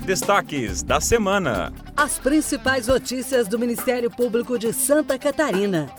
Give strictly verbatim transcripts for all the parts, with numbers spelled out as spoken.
Destaques da semana. As principais notícias do Ministério Público de Santa Catarina.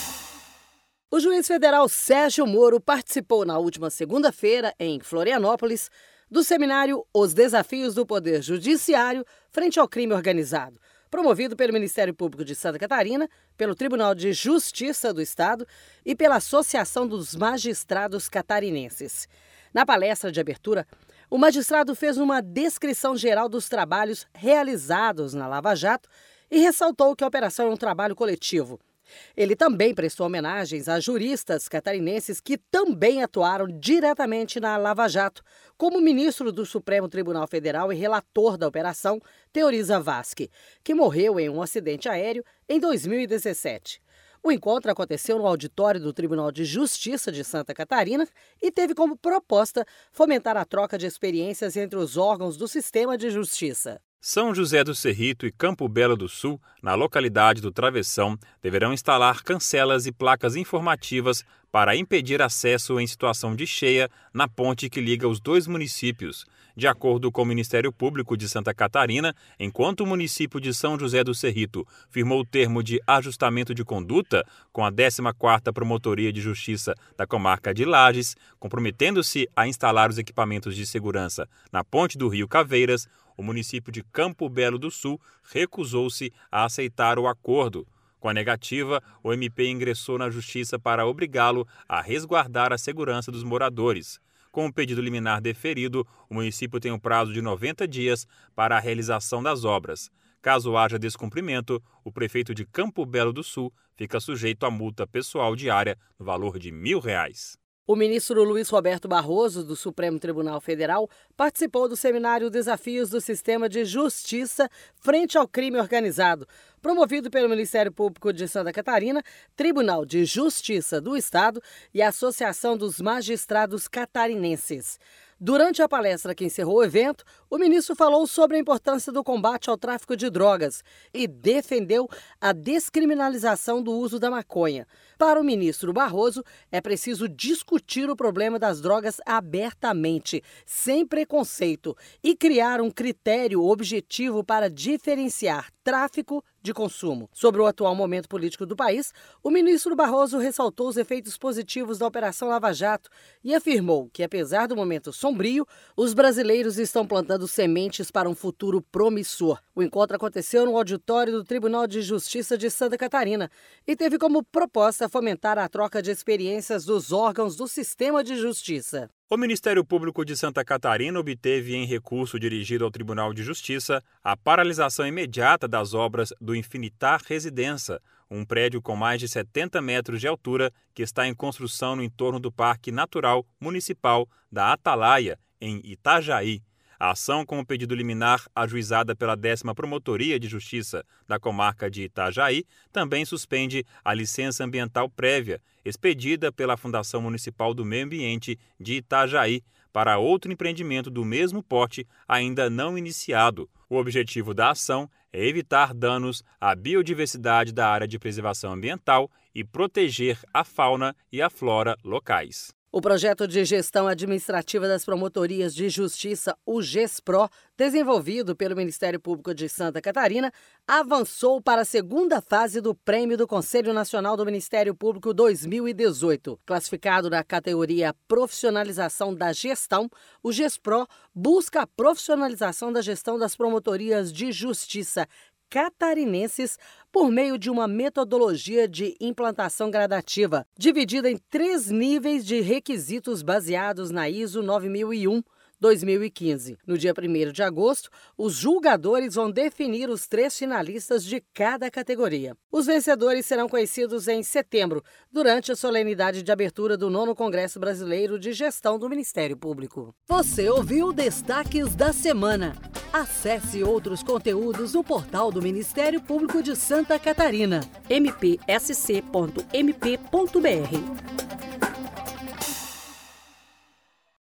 O juiz federal Sérgio Moro participou na última segunda-feira, em Florianópolis, do seminário Os Desafios do Poder Judiciário frente ao Crime Organizado, promovido pelo Ministério Público de Santa Catarina, pelo Tribunal de Justiça do Estado e pela Associação dos Magistrados Catarinenses. Na palestra de abertura, o magistrado fez uma descrição geral dos trabalhos realizados na Lava Jato e ressaltou que a operação é um trabalho coletivo. Ele também prestou homenagens a juristas catarinenses que também atuaram diretamente na Lava Jato, como o ministro do Supremo Tribunal Federal e relator da operação, Teoriza Vasque, que morreu em um acidente aéreo em dois mil e dezessete. O encontro aconteceu no auditório do Tribunal de Justiça de Santa Catarina e teve como proposta fomentar a troca de experiências entre os órgãos do sistema de justiça. São José do Cerrito e Campo Belo do Sul, na localidade do Travessão, deverão instalar cancelas e placas informativas para impedir acesso em situação de cheia na ponte que liga os dois municípios. De acordo com o Ministério Público de Santa Catarina, enquanto o município de São José do Cerrito firmou o termo de ajustamento de conduta com a décima quarta Promotoria de Justiça da comarca de Lages, comprometendo-se a instalar os equipamentos de segurança na ponte do Rio Caveiras, o município de Campo Belo do Sul recusou-se a aceitar o acordo. Com a negativa, o M P ingressou na Justiça para obrigá-lo a resguardar a segurança dos moradores. Com o pedido liminar deferido, o município tem um prazo de noventa dias para a realização das obras. Caso haja descumprimento, o prefeito de Campo Belo do Sul fica sujeito a multa pessoal diária no valor de mil reais. O ministro Luiz Roberto Barroso, do Supremo Tribunal Federal, participou do seminário Desafios do Sistema de Justiça frente ao Crime Organizado, promovido pelo Ministério Público de Santa Catarina, Tribunal de Justiça do Estado e a Associação dos Magistrados Catarinenses. Durante a palestra que encerrou o evento, o ministro falou sobre a importância do combate ao tráfico de drogas e defendeu a descriminalização do uso da maconha. Para o ministro Barroso, é preciso discutir o problema das drogas abertamente, sem preconceito, e criar um critério objetivo para diferenciar tráfico de consumo. Sobre o atual momento político do país, o ministro Barroso ressaltou os efeitos positivos da Operação Lava Jato e afirmou que, apesar do momento sombrio, os brasileiros estão plantando sementes para um futuro promissor. O encontro aconteceu no auditório do Tribunal de Justiça de Santa Catarina e teve como proposta fomentar a troca de experiências dos órgãos do sistema de justiça. O Ministério Público de Santa Catarina obteve em recurso dirigido ao Tribunal de Justiça a paralisação imediata das obras do Infinitar Residência, um prédio com mais de setenta metros de altura que está em construção no entorno do Parque Natural Municipal da Atalaia, em Itajaí. A ação, com o pedido liminar ajuizada pela décima Promotoria de Justiça da comarca de Itajaí, também suspende a licença ambiental prévia, expedida pela Fundação Municipal do Meio Ambiente de Itajaí, para outro empreendimento do mesmo porte ainda não iniciado. O objetivo da ação é evitar danos à biodiversidade da área de preservação ambiental e proteger a fauna e a flora locais. O projeto de gestão administrativa das promotorias de justiça, o GESPRO, desenvolvido pelo Ministério Público de Santa Catarina, avançou para a segunda fase do Prêmio do Conselho Nacional do Ministério Público dois mil e dezoito. Classificado na categoria Profissionalização da Gestão, o GESPRO busca a profissionalização da gestão das promotorias de justiça catarinenses por meio de uma metodologia de implantação gradativa, dividida em três níveis de requisitos baseados na I S O nove mil e um dois mil e quinze. No dia primeiro de agosto, os julgadores vão definir os três finalistas de cada categoria. Os vencedores serão conhecidos em setembro, durante a solenidade de abertura do nono Congresso Brasileiro de Gestão do Ministério Público. Você ouviu Destaques da Semana. Acesse outros conteúdos no portal do Ministério Público de Santa Catarina, m p s c ponto m p ponto b r.